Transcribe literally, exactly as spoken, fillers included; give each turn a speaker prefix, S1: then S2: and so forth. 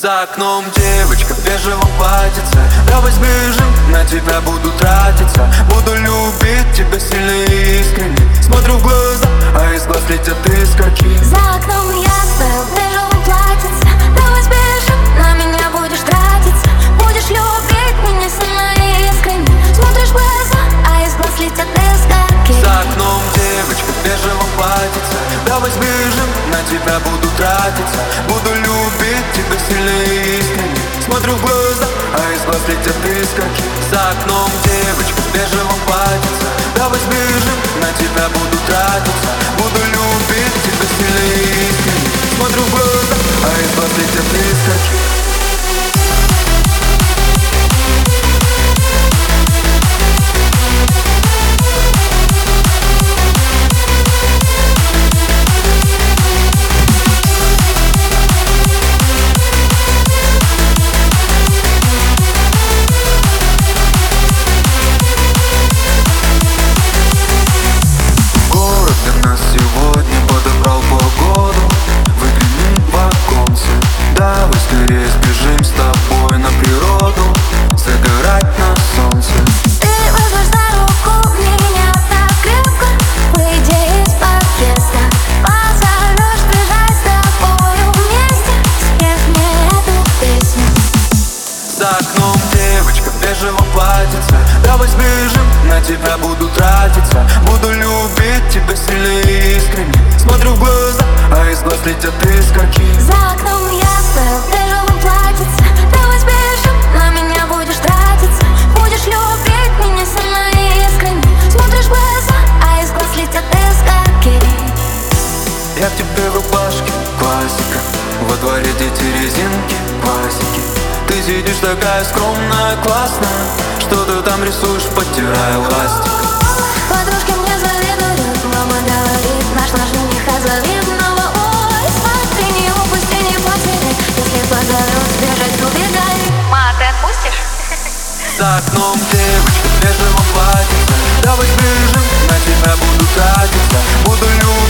S1: За окном девочка в бежевом платьице. Давай сбежим, на тебя буду тратиться. Буду любить тебя сильно и искренне. Смотрю в глаза, а из глаз летят искорки.
S2: За окном ясно, в бежевом платьице. Давай сбежим, на меня будешь тратиться. Будешь любить меня сильно и искренне. Смотришь в глаза, а из глаз летят искорки.
S1: За окном девочка в бежевом платьице. Давай сбежим, на тебя буду тратиться. Буду любить тебя сильно и искренне. Смотрю в глаза, а из глаз летят искорки. За окном девочка в бежевом платьице. Давай сбежим, на тебя буду тратиться. Буду любить тебя сильно и искренне. Смотрю в глаза, а из глаз летят искорки. За окном девочка в бежевом платьице. Давай сбежим, на тебя буду тратиться. Буду любить тебя сильно и искренне. Смотрю в глаза, а из глаз летят искорки.
S2: За окном ясно, в бежевом платьице. Давай сбежим, на меня будешь тратиться. Будешь любить меня сильно и искренне. Смотришь в глаза, а из глаз летят искорки.
S1: Я в тебе в рубашке, классика. Во дворе дети резинки, классики. Ты сидишь такая скромная, классная. Что ты там рисуешь, подтирая ластик.
S2: Подружки мне завидуют. Мама говорит, нашла жениха завидного. Ой, смотри, не упусти, не потеряй. Если позовет сбежать, убегай. Ма, ты отпустишь?
S1: За окном девочка в бежевом платьице. Давай сбежим, на тебя буду тратиться. Буду любить